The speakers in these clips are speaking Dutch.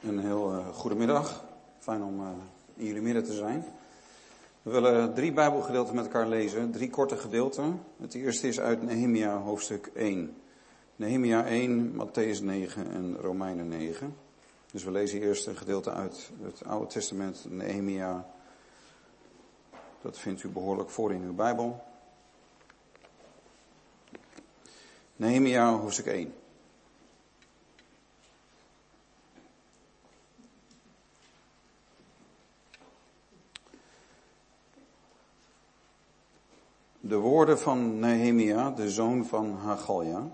Een heel goedemiddag. Fijn om in jullie midden te zijn. We willen 3 Bijbelgedeelten met elkaar lezen. 3 korte gedeelten. Het eerste is uit Nehemia hoofdstuk 1. Nehemia 1, Mattheüs 9 en Romeinen 9. Dus we lezen eerst een gedeelte uit het Oude Testament, Nehemia. Dat vindt u behoorlijk voor in uw Bijbel. Nehemia hoofdstuk 1. De woorden van Nehemia, de zoon van Hagalja.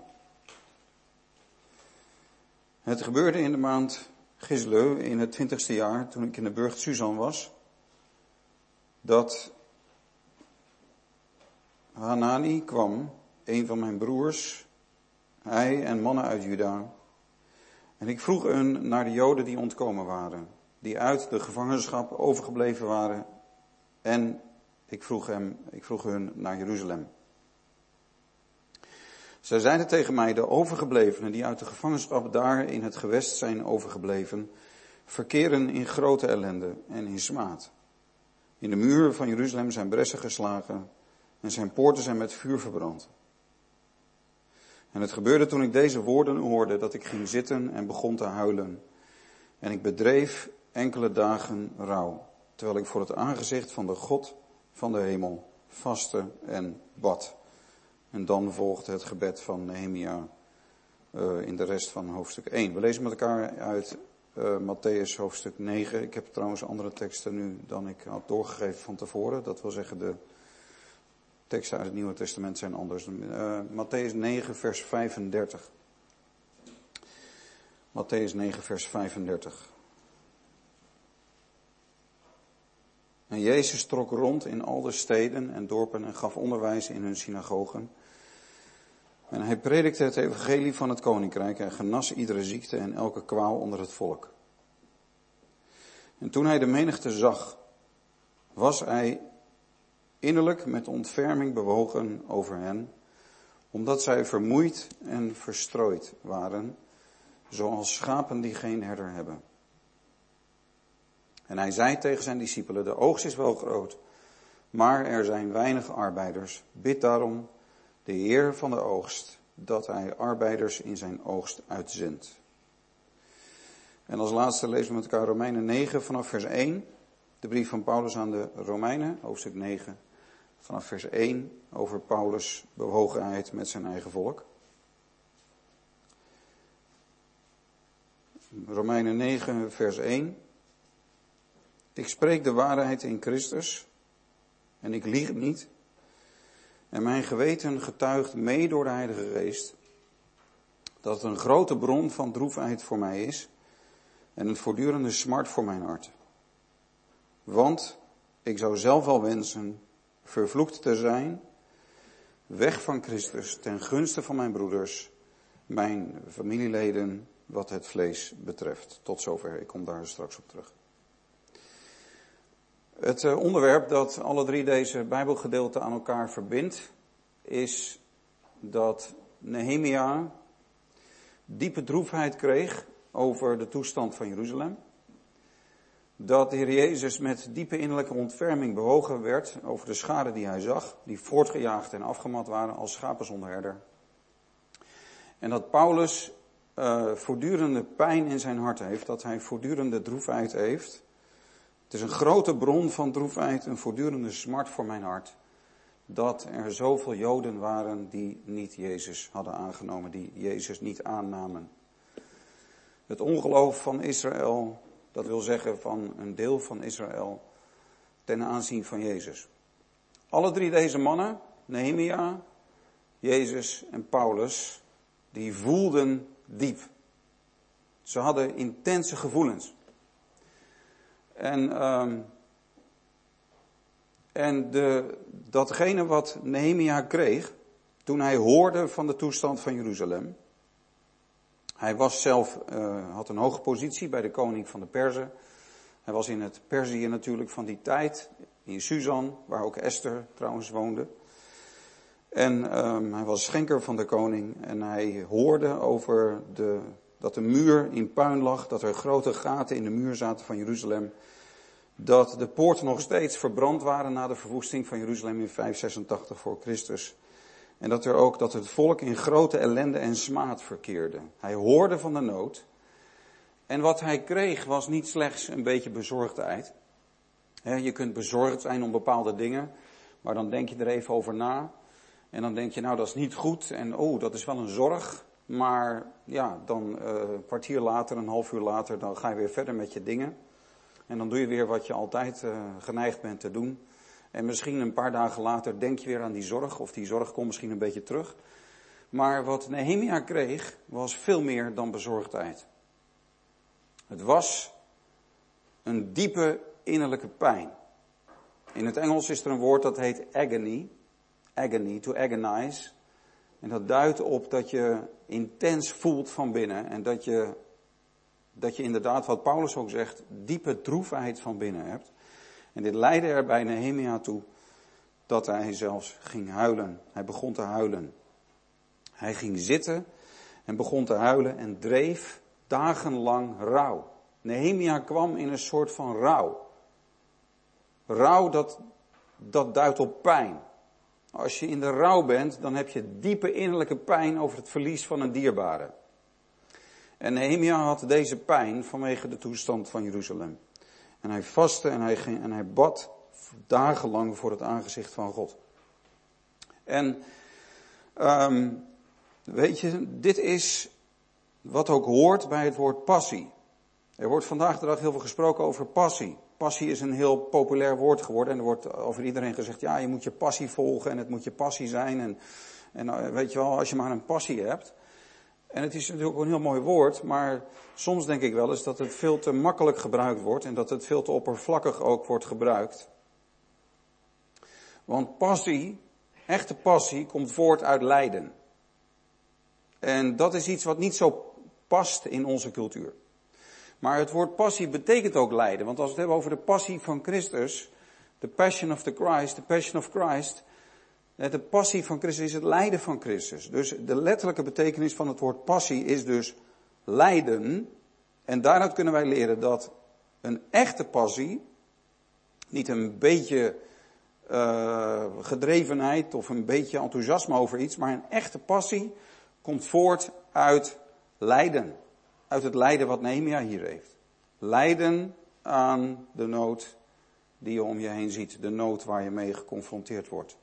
Het gebeurde in de maand Gisleu in het 20ste jaar, toen ik in de burcht Susan was, dat Hanani kwam, een van mijn broers, hij en mannen uit Juda. En ik vroeg hun naar de Joden die ontkomen waren, die uit de gevangenschap overgebleven waren, en ik vroeg hun naar Jeruzalem. Zij zeiden tegen mij, de overgeblevenen die uit de gevangenschap daar in het gewest zijn overgebleven, verkeren in grote ellende en in smaad. In de muren van Jeruzalem zijn bressen geslagen en zijn poorten zijn met vuur verbrand. En het gebeurde toen ik deze woorden hoorde, dat ik ging zitten en begon te huilen. En ik bedreef enkele dagen rouw, terwijl ik voor het aangezicht van de God van de hemel vastte en bad. En dan volgt het gebed van Nehemia in de rest van hoofdstuk 1. We lezen met elkaar uit Mattheüs hoofdstuk 9. Ik heb trouwens andere teksten nu dan ik had doorgegeven van tevoren. Dat wil zeggen, de teksten uit het Nieuwe Testament zijn anders. Mattheüs 9 vers 35. Mattheüs 9 vers 35. En Jezus trok rond in al de steden en dorpen en gaf onderwijs in hun synagogen. En hij predikte het evangelie van het koninkrijk en genas iedere ziekte en elke kwaal onder het volk. En toen hij de menigte zag, was hij innerlijk met ontferming bewogen over hen, omdat zij vermoeid en verstrooid waren, zoals schapen die geen herder hebben. En hij zei tegen zijn discipelen, de oogst is wel groot, maar er zijn weinig arbeiders. Bid daarom de Heer van de oogst, dat hij arbeiders in zijn oogst uitzendt. En als laatste lezen we met elkaar Romeinen 9 vanaf vers 1. De brief van Paulus aan de Romeinen, hoofdstuk 9, vanaf vers 1, over Paulus' bewogenheid met zijn eigen volk. Romeinen 9 vers 1. Ik spreek de waarheid in Christus en ik lieg niet. En mijn geweten getuigt mee door de Heilige Geest dat het een grote bron van droefheid voor mij is en een voortdurende smart voor mijn hart. Want ik zou zelf wel wensen vervloekt te zijn, weg van Christus ten gunste van mijn broeders, mijn familieleden wat het vlees betreft. Tot zover, ik kom daar straks op terug. Het onderwerp dat alle 3 deze Bijbelgedeelten aan elkaar verbindt, is dat Nehemia diepe droefheid kreeg over de toestand van Jeruzalem. Dat de Heer Jezus met diepe innerlijke ontferming bewogen werd over de schade die hij zag, die voortgejaagd en afgemat waren als schapen zonder herder. En dat Paulus voortdurende pijn in zijn hart heeft, dat hij voortdurende droefheid heeft. Het is een grote bron van droefheid, een voortdurende smart voor mijn hart, dat er zoveel Joden waren die niet Jezus hadden aangenomen, die Jezus niet aannamen. Het ongeloof van Israël, dat wil zeggen van een deel van Israël, ten aanzien van Jezus. Alle 3 deze mannen, Nehemia, Jezus en Paulus, die voelden diep. Ze hadden intense gevoelens. Datgene wat Nehemia kreeg, toen hij hoorde van de toestand van Jeruzalem. Hij was zelf, had een hoge positie bij de koning van de Perzen. Hij was in het Perzië natuurlijk van die tijd, in Susan, waar ook Esther trouwens woonde. En hij was schenker van de koning en hij hoorde over de dat de muur in puin lag, dat er grote gaten in de muur zaten van Jeruzalem. Dat de poorten nog steeds verbrand waren na de verwoesting van Jeruzalem in 586 voor Christus. En dat het volk in grote ellende en smaad verkeerde. Hij hoorde van de nood. En wat hij kreeg was niet slechts een beetje bezorgdheid. Je kunt bezorgd zijn om bepaalde dingen, maar dan denk je er even over na. En dan denk je, nou dat is niet goed en dat is wel een zorg. Maar ja, dan een kwartier later, een half uur later, dan ga je weer verder met je dingen. En dan doe je weer wat je altijd geneigd bent te doen. En misschien een paar dagen later denk je weer aan die zorg, of die zorg komt misschien een beetje terug. Maar wat Nehemia kreeg, was veel meer dan bezorgdheid. Het was een diepe innerlijke pijn. In het Engels is er een woord dat heet agony. Agony, to agonize. En dat duidt op dat je intens voelt van binnen. En dat je inderdaad, wat Paulus ook zegt, diepe droefheid van binnen hebt. En dit leidde er bij Nehemia toe dat hij zelfs ging huilen. Hij begon te huilen. Hij ging zitten en begon te huilen en dreef dagenlang rouw. Nehemia kwam in een soort van rouw. Rouw, dat duidt op pijn. Als je in de rouw bent, dan heb je diepe innerlijke pijn over het verlies van een dierbare. En Nehemia had deze pijn vanwege de toestand van Jeruzalem. En hij vastte en hij bad dagenlang voor het aangezicht van God. En weet je, dit is wat ook hoort bij het woord passie. Er wordt vandaag de dag heel veel gesproken over passie. Passie is een heel populair woord geworden en er wordt over iedereen gezegd, ja, je moet je passie volgen en het moet je passie zijn. En weet je wel, als je maar een passie hebt. En het is natuurlijk ook een heel mooi woord, maar soms denk ik wel eens dat het veel te makkelijk gebruikt wordt en dat het veel te oppervlakkig ook wordt gebruikt. Want passie, echte passie, komt voort uit lijden. En dat is iets wat niet zo past in onze cultuur. Maar het woord passie betekent ook lijden. Want als we het hebben over de passie van Christus, the passion of Christ, de passie van Christus is het lijden van Christus. Dus de letterlijke betekenis van het woord passie is dus lijden. En daaruit kunnen wij leren dat een echte passie, niet een beetje gedrevenheid of een beetje enthousiasme over iets, maar een echte passie komt voort uit lijden. Uit het lijden wat Nehemia hier heeft. Lijden aan de nood die je om je heen ziet. De nood waar je mee geconfronteerd wordt.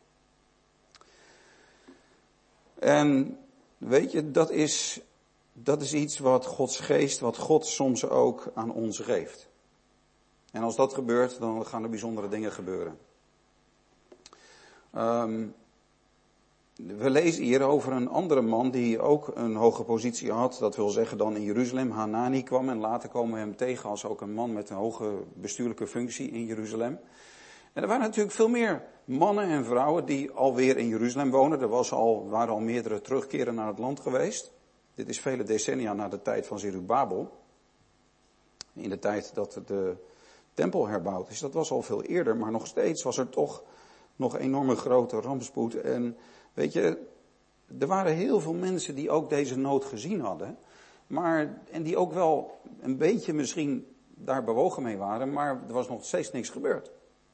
En weet je, dat is iets wat Gods geest, wat God soms ook aan ons geeft. En als dat gebeurt, dan gaan er bijzondere dingen gebeuren. We lezen hier over een andere man die ook een hoge positie had. Dat wil zeggen dan in Jeruzalem. Hanani kwam en later komen we hem tegen als ook een man met een hoge bestuurlijke functie in Jeruzalem. En er waren natuurlijk veel meer mannen en vrouwen die alweer in Jeruzalem wonen. Er waren al meerdere terugkeren naar het land geweest. Dit is vele decennia na de tijd van Zerubabel. In de tijd dat de tempel herbouwd is. Dat was al veel eerder, maar nog steeds was er toch nog enorme grote rampspoed. En weet je, er waren heel veel mensen die ook deze nood gezien hadden. En die ook wel een beetje misschien daar bewogen mee waren, maar er was nog steeds niks gebeurd.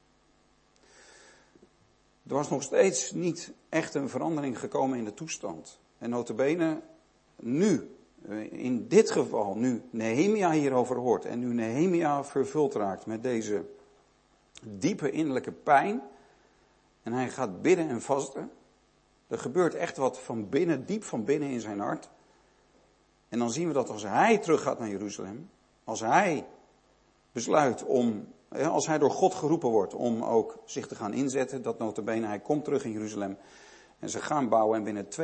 Er was nog steeds niet echt een verandering gekomen in de toestand. En nota bene, nu, in dit geval, nu Nehemia hierover hoort en nu Nehemia vervuld raakt met deze diepe innerlijke pijn en hij gaat bidden en vasten, er gebeurt echt wat van binnen, diep van binnen in zijn hart. En dan zien we dat als hij teruggaat naar Jeruzalem, als hij besluit als hij door God geroepen wordt om ook zich te gaan inzetten, dat nota bene, hij komt terug in Jeruzalem en ze gaan bouwen en binnen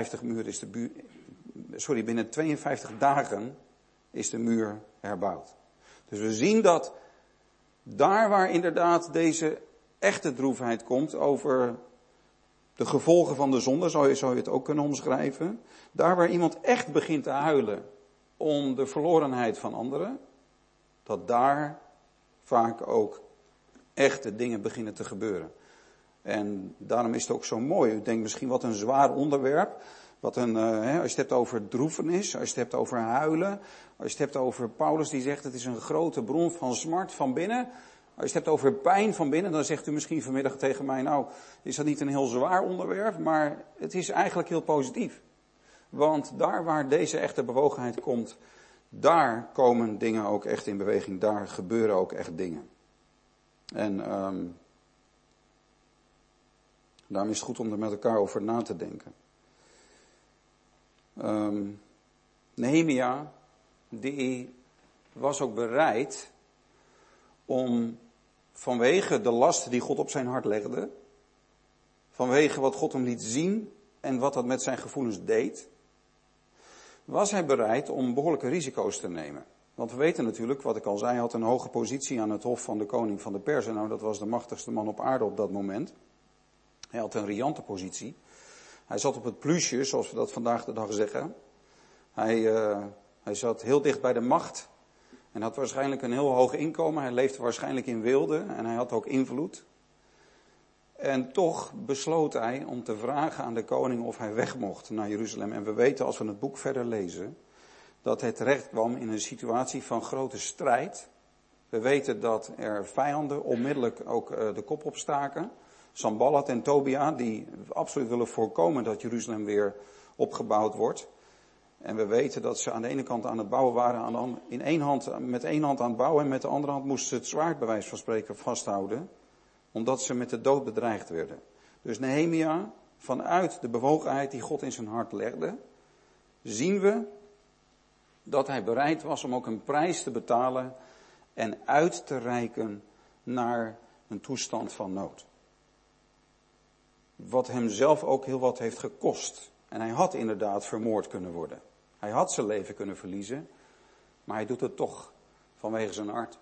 52 dagen is de muur herbouwd. Dus we zien dat daar waar inderdaad deze echte droefheid komt over de gevolgen van de zonde, zou je het ook kunnen omschrijven. Daar waar iemand echt begint te huilen om de verlorenheid van anderen, dat daar vaak ook echte dingen beginnen te gebeuren. En daarom is het ook zo mooi. U denkt misschien wat een zwaar onderwerp. Als je het hebt over droefenis, als je het hebt over huilen, als je het hebt over Paulus die zegt het is een grote bron van smart van binnen. Als je het hebt over pijn van binnen, dan zegt u misschien vanmiddag tegen mij, nou is dat niet een heel zwaar onderwerp, maar het is eigenlijk heel positief. Want daar waar deze echte bewogenheid komt, daar komen dingen ook echt in beweging, daar gebeuren ook echt dingen. En daarom is het goed om er met elkaar over na te denken. Nehemia, die was ook bereid om vanwege de last die God op zijn hart legde, vanwege wat God hem liet zien en wat dat met zijn gevoelens deed, was hij bereid om behoorlijke risico's te nemen. Want we weten natuurlijk, wat ik al zei, hij had een hoge positie aan het hof van de koning van de Perzen. Nou, dat was de machtigste man op aarde op dat moment. Hij had een riante positie. Hij zat op het plusje, zoals we dat vandaag de dag zeggen. Hij zat heel dicht bij de macht. En had waarschijnlijk een heel hoog inkomen. Hij leefde waarschijnlijk in weelde. En hij had ook invloed. En toch besloot hij om te vragen aan de koning of hij weg mocht naar Jeruzalem. En we weten, als we het boek verder lezen, dat hij terecht kwam in een situatie van grote strijd. We weten dat er vijanden onmiddellijk ook de kop opstaken. Sanballat en Tobia, die absoluut willen voorkomen dat Jeruzalem weer opgebouwd wordt. En we weten dat ze aan de ene kant aan het bouwen waren, met één hand aan het bouwen en met de andere hand moesten ze het zwaard bij wijze van spreken vasthouden, omdat ze met de dood bedreigd werden. Dus Nehemia, vanuit de bewogenheid die God in zijn hart legde, zien we dat hij bereid was om ook een prijs te betalen en uit te reiken naar een toestand van nood. Wat hem zelf ook heel wat heeft gekost. En hij had inderdaad vermoord kunnen worden. Hij had zijn leven kunnen verliezen, maar hij doet het toch vanwege zijn hart.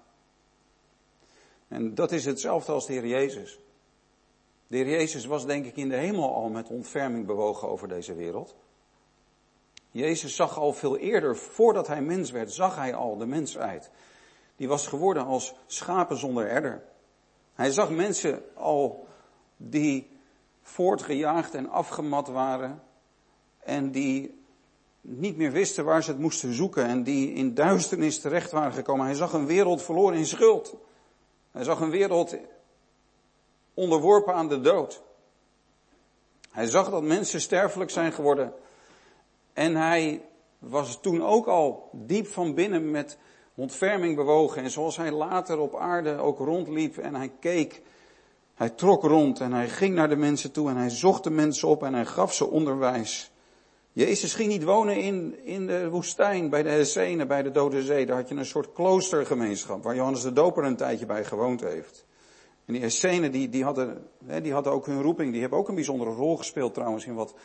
En dat is hetzelfde als de Heer Jezus. De Heer Jezus was denk ik in de hemel al met ontferming bewogen over deze wereld. Jezus zag al veel eerder, voordat hij mens werd, zag hij al de mensheid. Die was geworden als schapen zonder herder. Hij zag mensen al die voortgejaagd en afgemat waren en die niet meer wisten waar ze het moesten zoeken en die in duisternis terecht waren gekomen. Hij zag een wereld verloren in schuld. Hij zag een wereld onderworpen aan de dood. Hij zag dat mensen sterfelijk zijn geworden. En hij was toen ook al diep van binnen met ontferming bewogen. En zoals hij later op aarde ook rondliep en hij keek, hij trok rond en hij ging naar de mensen toe en hij zocht de mensen op en hij gaf ze onderwijs. Jezus ging niet wonen in de woestijn, bij de Essenen, bij de Dode Zee. Daar had je een soort kloostergemeenschap waar Johannes de Doper een tijdje bij gewoond heeft. En die Essenen die hadden ook hun roeping, die hebben ook een bijzondere rol gespeeld trouwens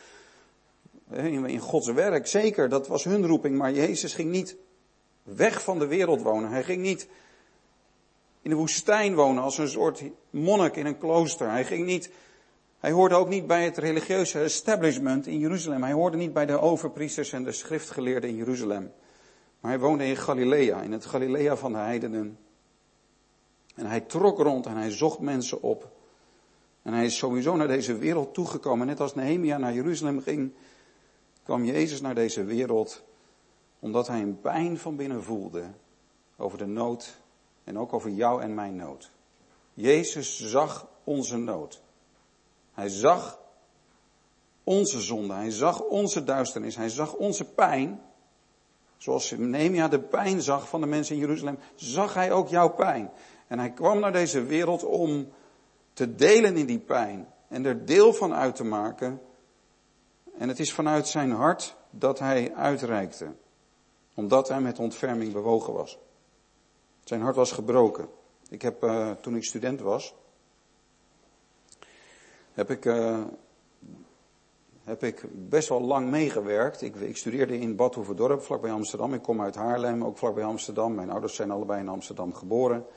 in Gods werk. Zeker, dat was hun roeping, maar Jezus ging niet weg van de wereld wonen. Hij ging niet in de woestijn wonen als een soort monnik in een klooster. Hij hoorde ook niet bij het religieuze establishment in Jeruzalem. Hij hoorde niet bij de overpriesters en de schriftgeleerden in Jeruzalem. Maar hij woonde in Galilea, in het Galilea van de heidenen. En hij trok rond en hij zocht mensen op. En hij is sowieso naar deze wereld toegekomen. Net als Nehemia naar Jeruzalem ging, kwam Jezus naar deze wereld omdat hij een pijn van binnen voelde over de nood en ook over jou en mijn nood. Jezus zag onze nood. Hij zag onze zonde, hij zag onze duisternis, hij zag onze pijn. Zoals Nehemia de pijn zag van de mensen in Jeruzalem, zag hij ook jouw pijn. En hij kwam naar deze wereld om te delen in die pijn en er deel van uit te maken. En het is vanuit zijn hart dat hij uitreikte, omdat hij met ontferming bewogen was. Zijn hart was gebroken. Ik heb, toen ik student was, heb ik best wel lang meegewerkt. Ik studeerde in Bad Hoeverdorp, vlakbij Amsterdam. Ik kom uit Haarlem, ook vlakbij Amsterdam. Mijn ouders zijn allebei in Amsterdam geboren.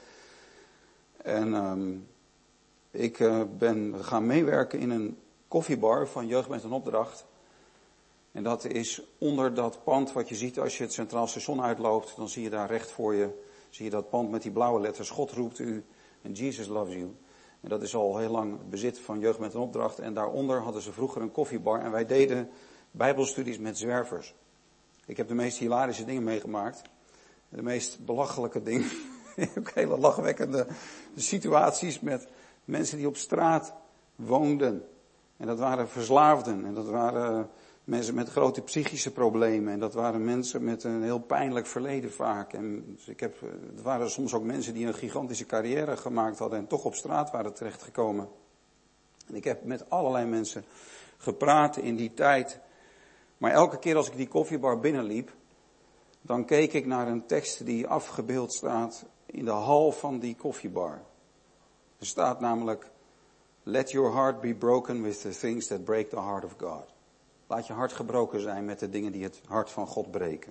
En ik ben gaan meewerken in een koffiebar van Jeugd met een Opdracht. En dat is onder dat pand wat je ziet als je het Centraal Station uitloopt. Dan zie je daar recht voor je, zie je dat pand met die blauwe letters. God roept u en Jesus loves you. En dat is al heel lang het bezit van Jeugd met een Opdracht. En daaronder hadden ze vroeger een koffiebar. En wij deden bijbelstudies met zwervers. Ik heb de meest hilarische dingen meegemaakt. De meest belachelijke dingen. Ook hele lachwekkende situaties met mensen die op straat woonden. En dat waren verslaafden. En dat waren mensen met grote psychische problemen. En dat waren mensen met een heel pijnlijk verleden vaak. En dus het waren soms ook mensen die een gigantische carrière gemaakt hadden en toch op straat waren terechtgekomen. En ik heb met allerlei mensen gepraat in die tijd. Maar elke keer als ik die koffiebar binnenliep, dan keek ik naar een tekst die afgebeeld staat in de hal van die koffiebar. Er staat namelijk: Let your heart be broken with the things that break the heart of God. Laat je hart gebroken zijn met de dingen die het hart van God breken.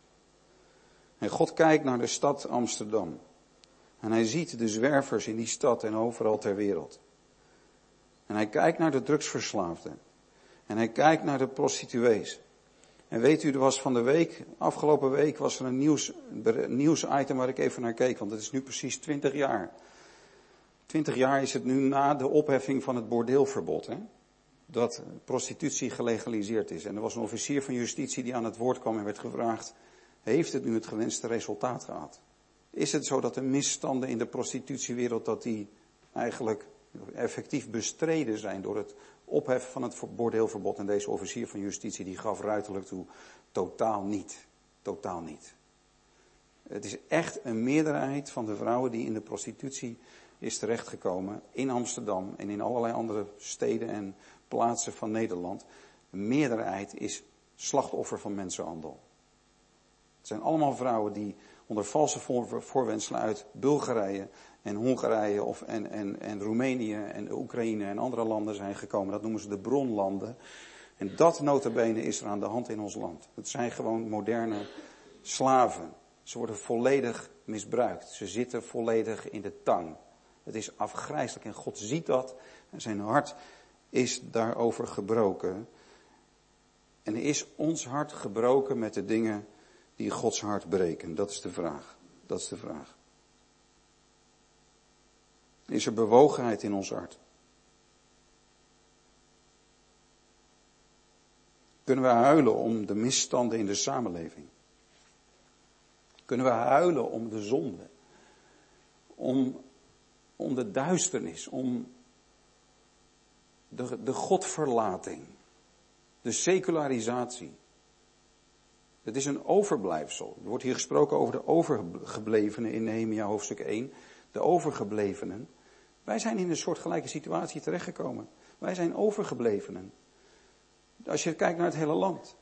En God kijkt naar de stad Amsterdam. En hij ziet de zwervers in die stad en overal ter wereld. En hij kijkt naar de drugsverslaafden. En hij kijkt naar de prostituees. En weet u, er was van de week, afgelopen week was er een nieuwsitem waar ik even naar keek. Want het is nu precies 20 jaar. 20 jaar is het nu na de opheffing van het bordeelverbod. Hè? Dat prostitutie gelegaliseerd is. En er was een officier van justitie die aan het woord kwam en werd gevraagd: heeft het nu het gewenste resultaat gehad? Is het zo dat de misstanden in de prostitutiewereld, dat die eigenlijk effectief bestreden zijn door het opheffen van het bordeelverbod? En deze officier van justitie die gaf ruiterlijk toe: totaal niet. Totaal niet. Het is echt een meerderheid van de vrouwen die in de prostitutie is terechtgekomen in Amsterdam en in allerlei andere steden en plaatsen van Nederland. Een meerderheid is slachtoffer van mensenhandel. Het zijn allemaal vrouwen die onder valse voorwendselen uit Bulgarije en Hongarije en Roemenië en Oekraïne en andere landen zijn gekomen. Dat noemen ze de bronlanden. En dat nota bene is er aan de hand in ons land. Het zijn gewoon moderne slaven. Ze worden volledig misbruikt. Ze zitten volledig in de tang. Het is afgrijselijk en God ziet dat en zijn hart is daarover gebroken. En is ons hart gebroken met de dingen die Gods hart breken? Dat is de vraag. Dat is de vraag. Is er bewogenheid in ons hart? Kunnen we huilen om de misstanden in de samenleving? Kunnen we huilen om de zonde? Om de duisternis, om de godverlating, de secularisatie. Het is een overblijfsel. Er wordt hier gesproken over de overgeblevenen in Nehemia hoofdstuk 1. De overgeblevenen. Wij zijn in een soortgelijke situatie terechtgekomen. Wij zijn overgeblevenen. Als je kijkt naar het hele land.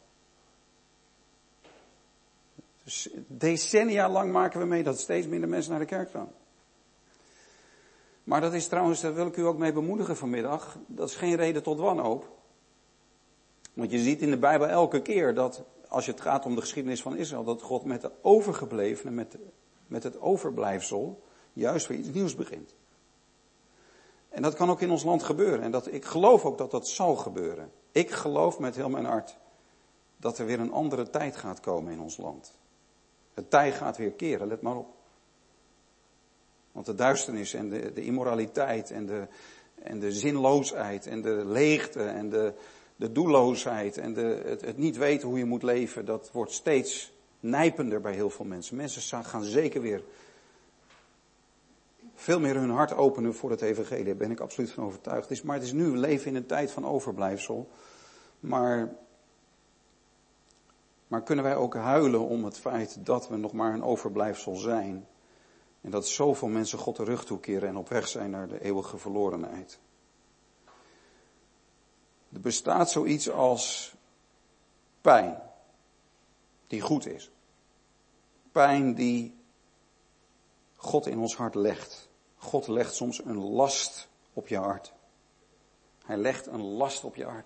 Dus decennia lang maken we mee dat steeds minder mensen naar de kerk gaan. Maar dat is trouwens, daar wil ik u ook mee bemoedigen vanmiddag. Dat is geen reden tot wanhoop. Want je ziet in de Bijbel elke keer dat, als het gaat om de geschiedenis van Israël, dat God met de overgeblevenen, met het overblijfsel, juist weer iets nieuws begint. En dat kan ook in ons land gebeuren. En ik geloof ook dat dat zal gebeuren. Ik geloof met heel mijn hart dat er weer een andere tijd gaat komen in ons land. Het tij gaat weer keren, let maar op. Want de duisternis en de immoraliteit en de zinloosheid en de leegte en de doelloosheid en het niet weten hoe je moet leven, dat wordt steeds nijpender bij heel veel mensen. Mensen gaan zeker weer veel meer hun hart openen voor het evangelie. Daar ben ik absoluut van overtuigd. Maar het is nu, we leven in een tijd van overblijfsel. Maar kunnen wij ook huilen om het feit dat we nog maar een overblijfsel zijn? En dat zoveel mensen God de rug toekeren en op weg zijn naar de eeuwige verlorenheid. Er bestaat zoiets als pijn, die goed is. Pijn die God in ons hart legt. God legt soms een last op je hart. Hij legt een last op je hart.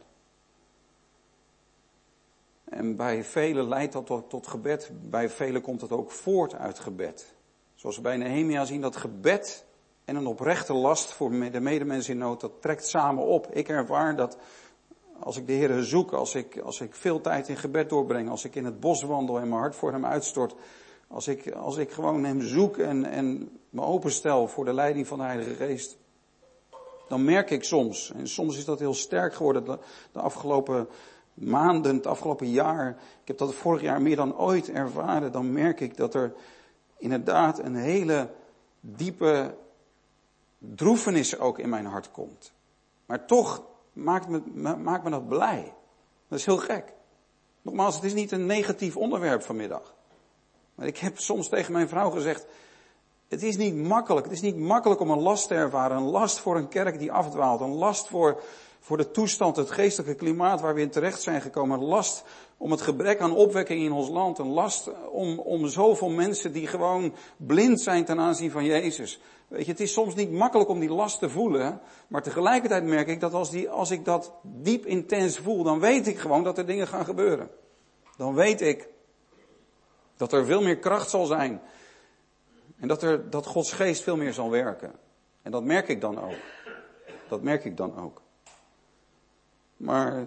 En bij velen leidt dat tot gebed. Bij velen komt het ook voort uit gebed. Zoals we bij Nehemia zien, dat gebed en een oprechte last voor de medemensen in nood, dat trekt samen op. Ik ervaar dat als ik de Heer zoek, als ik veel tijd in gebed doorbreng, als ik in het bos wandel en mijn hart voor hem uitstort, als ik gewoon hem zoek en me openstel voor de leiding van de Heilige Geest, dan merk ik soms, en soms is dat heel sterk geworden de afgelopen maanden, het afgelopen jaar, ik heb dat vorig jaar meer dan ooit ervaren, dan merk ik dat er inderdaad een hele diepe droefenis ook in mijn hart komt. Maar toch maakt me dat blij. Dat is heel gek. Nogmaals, het is niet een negatief onderwerp vanmiddag. Maar ik heb soms tegen mijn vrouw gezegd, het is niet makkelijk. Het is niet makkelijk om een last te ervaren. Een last voor een kerk die afdwaalt. Een last voor de toestand, het geestelijke klimaat waar we in terecht zijn gekomen. Een last om het gebrek aan opwekking in ons land. Een last om zoveel mensen die gewoon blind zijn ten aanzien van Jezus. Weet je, het is soms niet makkelijk om die last te voelen. Maar tegelijkertijd merk ik dat als ik dat diep intens voel, dan weet ik gewoon dat er dingen gaan gebeuren. Dan weet ik dat er veel meer kracht zal zijn. En dat Gods geest veel meer zal werken. En dat merk ik dan ook. Dat merk ik dan ook. Maar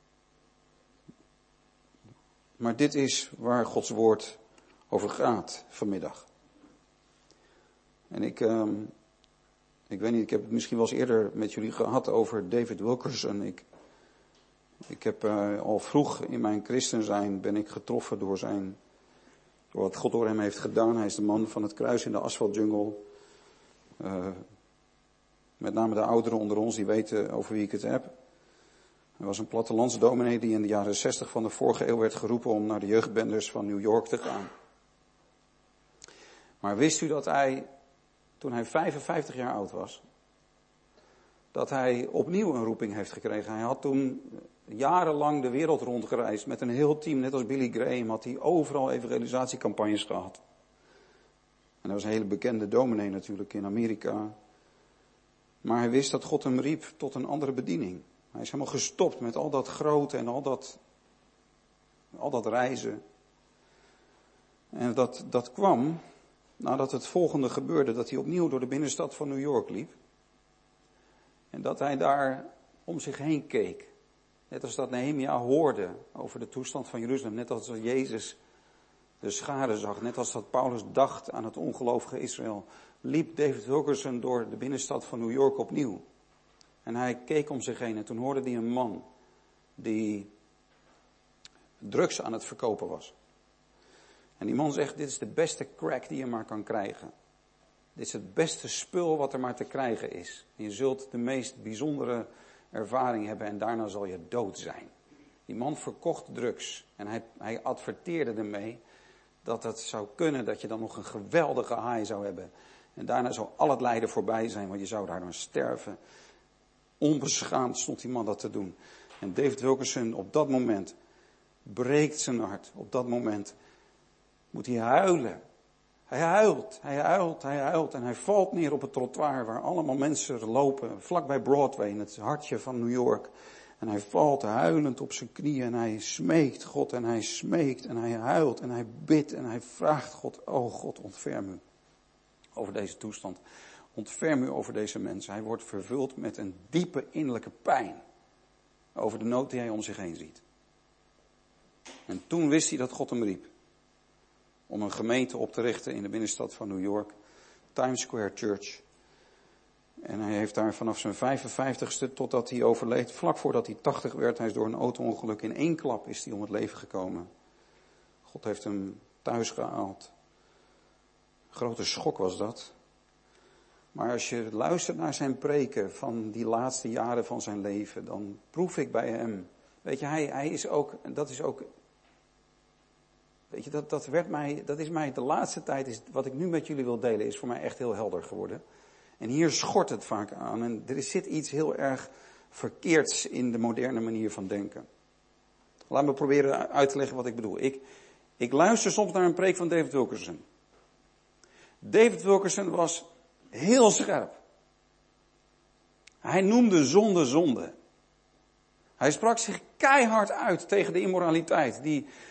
dit is waar Gods woord over gaat vanmiddag. En ik weet niet, ik heb het misschien wel eens eerder met jullie gehad over David Wilkerson. Ik heb al vroeg in mijn christen zijn ben ik getroffen door wat God door hem heeft gedaan. Hij is de man van het kruis in de asfaltjungle. Met name de ouderen onder ons, die weten over wie ik het heb. Hij was een plattelandsdominee die in de jaren 60 van de vorige eeuw werd geroepen om naar de jeugdbendes van New York te gaan. Maar wist u dat hij, toen hij 55 jaar oud was, dat hij opnieuw een roeping heeft gekregen? Hij had toen jarenlang de wereld rondgereisd met een heel team, net als Billy Graham, had hij overal evangelisatiecampagnes gehad. En dat was een hele bekende dominee natuurlijk in Amerika. Maar hij wist dat God hem riep tot een andere bediening. Hij is helemaal gestopt met al dat grote en al dat reizen. En dat kwam nadat het volgende gebeurde, dat hij opnieuw door de binnenstad van New York liep. En dat hij daar om zich heen keek. Net als dat Nehemia hoorde over de toestand van Jeruzalem. Net als Jezus de schade zag. Net als dat Paulus dacht aan het ongelovige Israël. Liep David Wilkerson door de binnenstad van New York opnieuw. En hij keek om zich heen en toen hoorde hij een man die drugs aan het verkopen was. En die man zegt, dit is de beste crack die je maar kan krijgen. Dit is het beste spul wat er maar te krijgen is. En je zult de meest bijzondere ervaring hebben en daarna zal je dood zijn. Die man verkocht drugs en hij adverteerde ermee dat het zou kunnen dat je dan nog een geweldige high zou hebben. En daarna zou al het lijden voorbij zijn, want je zou daar dan sterven. Onbeschaamd stond die man dat te doen. En David Wilkerson op dat moment breekt zijn hart. Op dat moment moet hij huilen. Hij huilt en hij valt neer op het trottoir waar allemaal mensen lopen, vlakbij Broadway in het hartje van New York. En hij valt huilend op zijn knieën en hij smeekt God en hij smeekt en hij huilt en hij bidt en hij vraagt God, oh God, ontferm u over deze toestand. Ontferm u over deze mensen. Hij wordt vervuld met een diepe innerlijke pijn over de nood die hij om zich heen ziet. En toen wist hij dat God hem riep om een gemeente op te richten in de binnenstad van New York, Times Square Church. En hij heeft daar vanaf zijn 55ste totdat hij overleed, vlak voordat hij 80 werd, hij is door een auto-ongeluk in één klap is hij om het leven gekomen. God heeft hem thuis gehaald. Grote schok was dat. Maar als je luistert naar zijn preken van die laatste jaren van zijn leven, dan proef ik bij hem. Weet je, hij is ook, dat is ook, weet je, dat is mij de laatste tijd, wat ik nu met jullie wil delen, is voor mij echt heel helder geworden. En hier schort het vaak aan en er zit iets heel erg verkeerds in de moderne manier van denken. Laat me proberen uit te leggen wat ik bedoel. Ik luister soms naar een preek van David Wilkerson. David Wilkerson was heel scherp. Hij noemde zonde zonde. Hij sprak zich keihard uit tegen de immoraliteit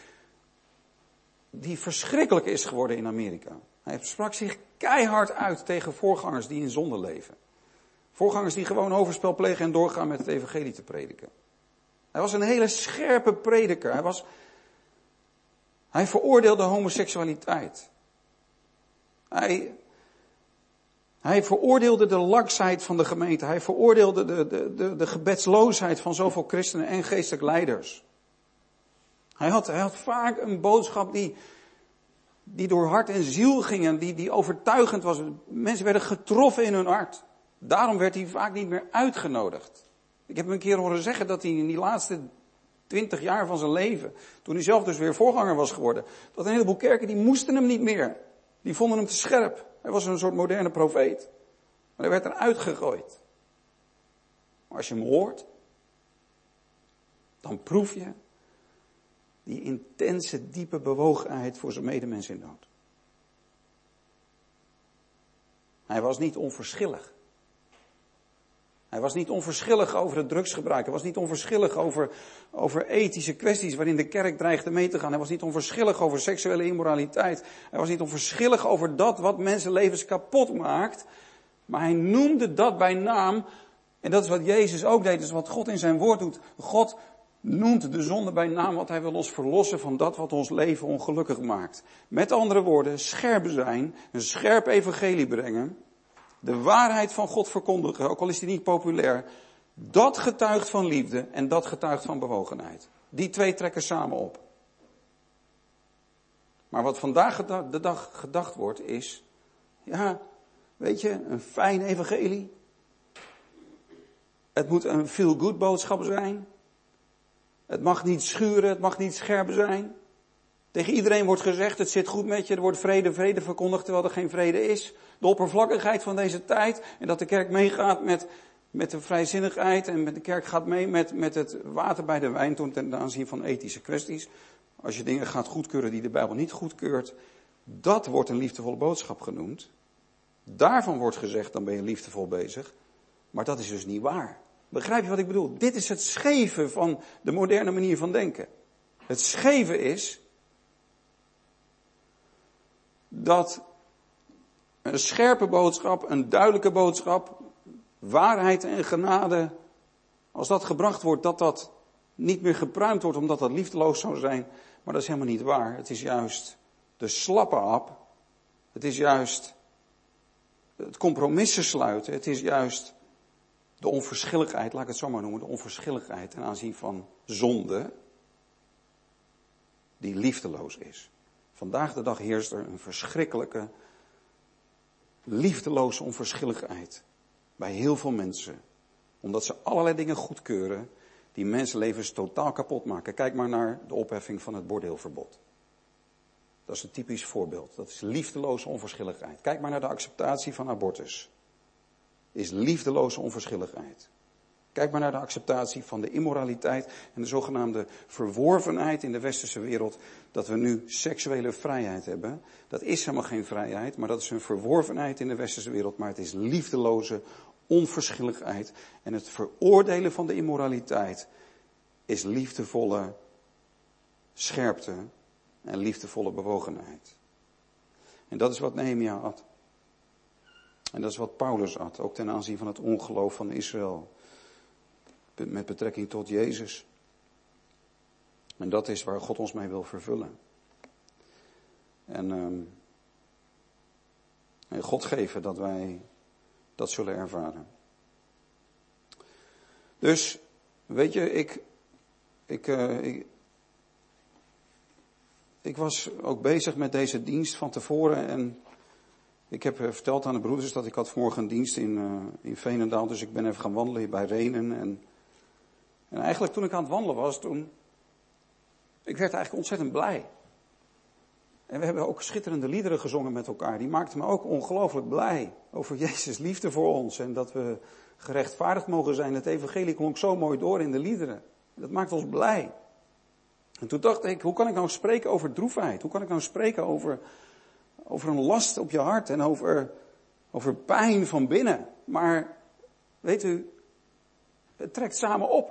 die verschrikkelijk is geworden in Amerika. Hij sprak zich keihard uit tegen voorgangers die in zonde leven. Voorgangers die gewoon overspel plegen en doorgaan met het evangelie te prediken. Hij was een hele scherpe prediker. Hij veroordeelde homoseksualiteit. Hij veroordeelde de laksheid van de gemeente. Hij veroordeelde de gebedsloosheid van zoveel christenen en geestelijk leiders. Hij had vaak een boodschap die door hart en ziel ging en die overtuigend was. Mensen werden getroffen in hun hart. Daarom werd hij vaak niet meer uitgenodigd. Ik heb hem een keer horen zeggen dat hij in die laatste 20 jaar van zijn leven, toen hij zelf dus weer voorganger was geworden, dat een heleboel kerken die moesten hem niet meer. Die vonden hem te scherp. Hij was een soort moderne profeet. Maar hij werd eruit gegooid. Maar als je hem hoort, dan proef je die intense, diepe bewogenheid voor zijn medemens in nood. Hij was niet onverschillig. Hij was niet onverschillig over het drugsgebruik. Hij was niet onverschillig over ethische kwesties waarin de kerk dreigde mee te gaan. Hij was niet onverschillig over seksuele immoraliteit. Hij was niet onverschillig over dat wat mensenlevens kapot maakt. Maar hij noemde dat bij naam. En dat is wat Jezus ook deed. Dat is wat God in zijn woord doet. God noemt de zonde bij naam, want hij wil ons verlossen van dat wat ons leven ongelukkig maakt. Met andere woorden, scherp zijn, een scherp evangelie brengen, de waarheid van God verkondigen, ook al is die niet populair, dat getuigt van liefde en dat getuigt van bewogenheid. Die twee trekken samen op. Maar wat vandaag de dag gedacht wordt is, ja, weet je, een fijn evangelie. Het moet een feel-good boodschap zijn. Het mag niet schuren, het mag niet scherp zijn. Tegen iedereen wordt gezegd, het zit goed met je, er wordt vrede verkondigd terwijl er geen vrede is. De oppervlakkigheid van deze tijd en dat de kerk meegaat met de vrijzinnigheid en de kerk gaat mee met het water bij de wijn ten aanzien van ethische kwesties. Als je dingen gaat goedkeuren die de Bijbel niet goedkeurt, dat wordt een liefdevolle boodschap genoemd. Daarvan wordt gezegd, dan ben je liefdevol bezig. Maar dat is dus niet waar. Begrijp je wat ik bedoel? Dit is het scheve van de moderne manier van denken. Het scheve is dat een scherpe boodschap, een duidelijke boodschap, waarheid en genade, als dat gebracht wordt, dat niet meer gepruimd wordt omdat dat liefdeloos zou zijn. Maar dat is helemaal niet waar. Het is juist de slappe hap. Het is juist het compromissen sluiten. Het is juist de onverschilligheid, laat ik het zo maar noemen, de onverschilligheid ten aanzien van zonde, die liefdeloos is. Vandaag de dag heerst er een verschrikkelijke, liefdeloze onverschilligheid bij heel veel mensen. Omdat ze allerlei dingen goedkeuren die mensenlevens totaal kapot maken. Kijk maar naar de opheffing van het bordeelverbod. Dat is een typisch voorbeeld. Dat is liefdeloze onverschilligheid. Kijk maar naar de acceptatie van abortus. Is liefdeloze onverschilligheid. Kijk maar naar de acceptatie van de immoraliteit en de zogenaamde verworvenheid in de westerse wereld, dat we nu seksuele vrijheid hebben. Dat is helemaal geen vrijheid, maar dat is een verworvenheid in de westerse wereld, maar het is liefdeloze onverschilligheid. En het veroordelen van de immoraliteit is liefdevolle scherpte en liefdevolle bewogenheid. En dat is wat Nehemia had. En dat is wat Paulus had, ook ten aanzien van het ongeloof van Israël. Met betrekking tot Jezus. En dat is waar God ons mee wil vervullen. En God geven dat wij dat zullen ervaren. Dus, weet je, ik was ook bezig met deze dienst van tevoren en ik heb verteld aan de broeders dat ik had vanmorgen een dienst in Veenendaal, dus ik ben even gaan wandelen hier bij Renen. En eigenlijk toen ik aan het wandelen was, ik werd eigenlijk ontzettend blij. En we hebben ook schitterende liederen gezongen met elkaar. Die maakten me ook ongelooflijk blij over Jezus' liefde voor ons. En dat we gerechtvaardigd mogen zijn. Het evangelie klonk zo mooi door in de liederen. Dat maakt ons blij. En toen dacht ik, hoe kan ik nou spreken over droefheid? Hoe kan ik nou spreken over een last op je hart en over pijn van binnen? Maar, weet u, het trekt samen op.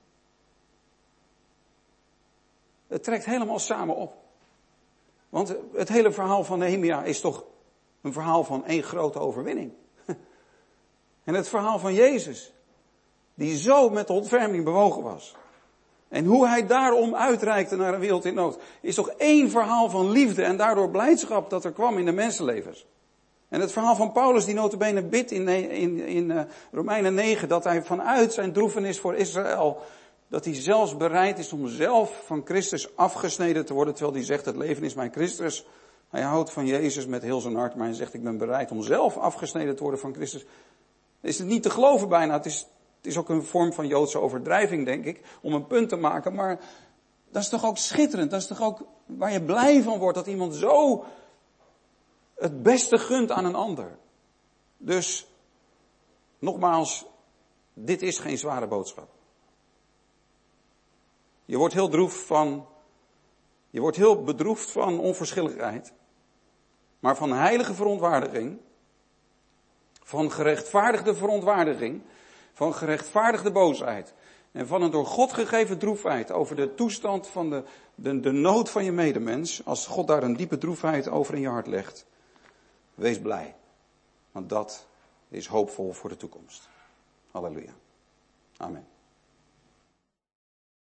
Het trekt helemaal samen op. Want het hele verhaal van Nehemia is toch een verhaal van één grote overwinning. En het verhaal van Jezus, die zo met de ontferming bewogen was. En hoe hij daarom uitreikte naar een wereld in nood, is toch één verhaal van liefde en daardoor blijdschap dat er kwam in de mensenlevens. En het verhaal van Paulus, die nota bene bidt in Romeinen 9, dat hij vanuit zijn droefenis voor Israël dat hij zelfs bereid is om zelf van Christus afgesneden te worden, terwijl hij zegt, het leven is mijn Christus. Hij houdt van Jezus met heel zijn hart, maar hij zegt, ik ben bereid om zelf afgesneden te worden van Christus. Is het niet te geloven bijna. Het is ook een vorm van Joodse overdrijving, denk ik, om een punt te maken. Maar dat is toch ook schitterend. Dat is toch ook waar je blij van wordt, dat iemand zo het beste gunt aan een ander. Dus, nogmaals, dit is geen zware boodschap. Je wordt heel bedroefd van onverschilligheid. Maar van heilige verontwaardiging, van gerechtvaardigde verontwaardiging, van gerechtvaardigde boosheid en van een door God gegeven droefheid over de toestand van de nood van je medemens, als God daar een diepe droefheid over in je hart legt, wees blij. Want dat is hoopvol voor de toekomst. Halleluja. Amen.